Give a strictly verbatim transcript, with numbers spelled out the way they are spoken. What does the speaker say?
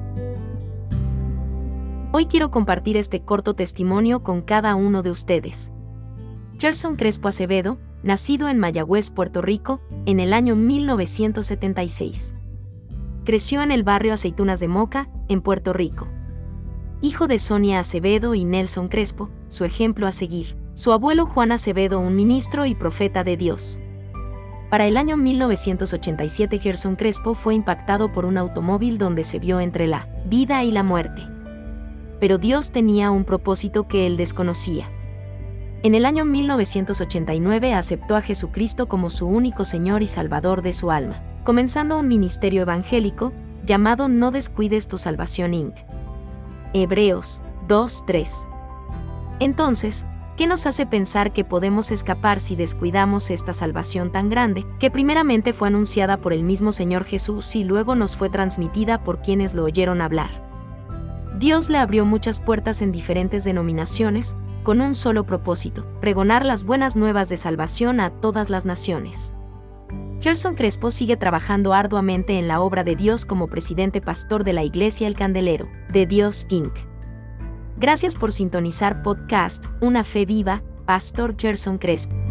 Hoy quiero compartir este corto testimonio con cada uno de ustedes. Gerson Crespo Acevedo, nacido en Mayagüez, Puerto Rico, en el año mil novecientos setenta y seis. Creció en el barrio Aceitunas de Moca, en Puerto Rico. Hijo de Sonia Acevedo y Nelson Crespo, su ejemplo a seguir. Su abuelo Juan Acevedo, un ministro y profeta de Dios. Para el año mil novecientos ochenta y siete, Gerson Crespo fue impactado por un automóvil donde se vio entre la vida y la muerte. Pero Dios tenía un propósito que él desconocía. En el año mil novecientos ochenta y nueve aceptó a Jesucristo como su único Señor y Salvador de su alma, comenzando un ministerio evangélico llamado No Descuides Tu Salvación incorporated. Hebreos dos tres. Entonces, ¿qué nos hace pensar que podemos escapar si descuidamos esta salvación tan grande, que primeramente fue anunciada por el mismo Señor Jesús y luego nos fue transmitida por quienes lo oyeron hablar? Dios le abrió muchas puertas en diferentes denominaciones, con un solo propósito: pregonar las buenas nuevas de salvación a todas las naciones. Gerson Crespo sigue trabajando arduamente en la obra de Dios como presidente pastor de la Iglesia El Candelero de Dios incorporated. Gracias por sintonizar podcast Una Fe Viva, Pastor Gerson Crespo.